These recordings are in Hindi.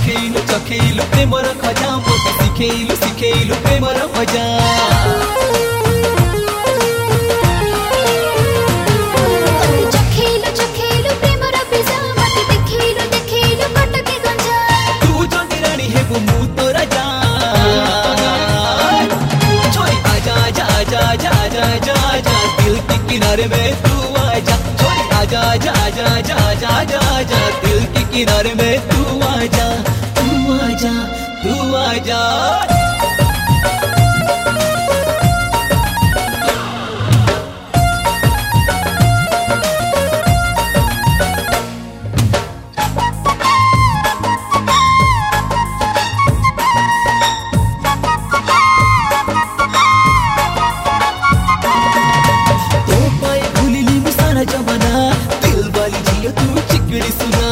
चखेलु चखेलु प्रेमर खजा मोते शिखेलु शिखेलु प्रेमर मजा चखेलु चखेलु प्रेमर पिजा मते देखेलु देखेलु कटके गंजा तू जंदी रानी हेबु मु तो राजा छोरी आजा आजा आजा आजा आजा आजा आजा दिल के किनारे में तू आजा छोरी आजा आजा आजा आजा आजा आजा आजा दिल के किनारे में तू आजा तू आजा तू आजा जमाना दिल वाली जियो तू चिकड़ी सुना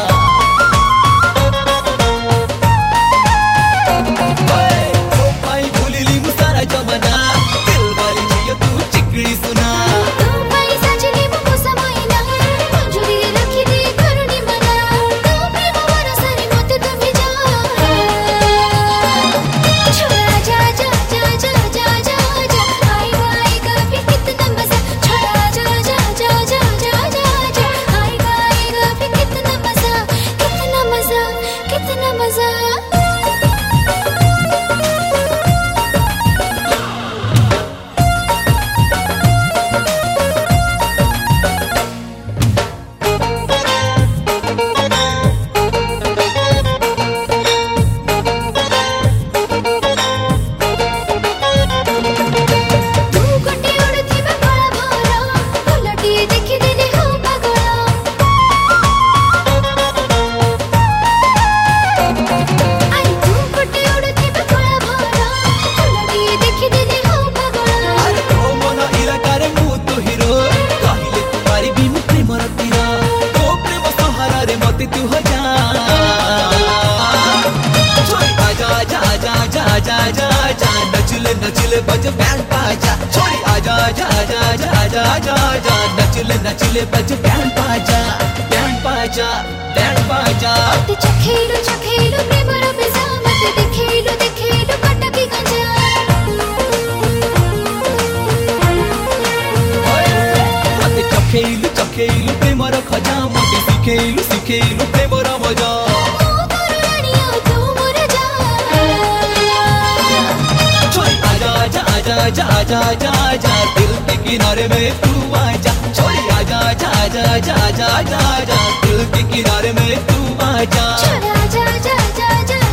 भाई भूली मुसारा जमाना दिल वाली जियो तू चिकड़ी सुना तू भाई सजनी मुको समाइना मंजूरी रखी दे करुणी मना तू प्रेम वरसरी मते तुम जा छोड़ा जा जा जा जा जा जा जा आएगा फिर कितना मजा छोड़ा जा जा जा जा जा जा जा आएगा फिर कितना मजा कितना मजा कितना मजा तू हो जा छोरी आजा आजा आजा आजा आजा आजा आजा नचले नचले बज बैंड बाजा छोरी आजा आजा आजा आजा आजा आजा आजा नचले नचले बज बैंड बाजा बैंड बाजा बैंड बाजा चखेलु चखेलु प्रेमर पिजा मते देखेलु देखेलु कटके गंजा चखेलु चखेलु प्रेमर खजा मोते शिखेलु शिखेलु प्रेमर मजा छोरी आजा आजा आजा आजा आजा आजा आजा दिल के किनारे में तू आजा छोरी आजा आजा आजा आजा आजा आजा आजा दिल के किनारे में तू आजा छोड़ा जा जा जा जा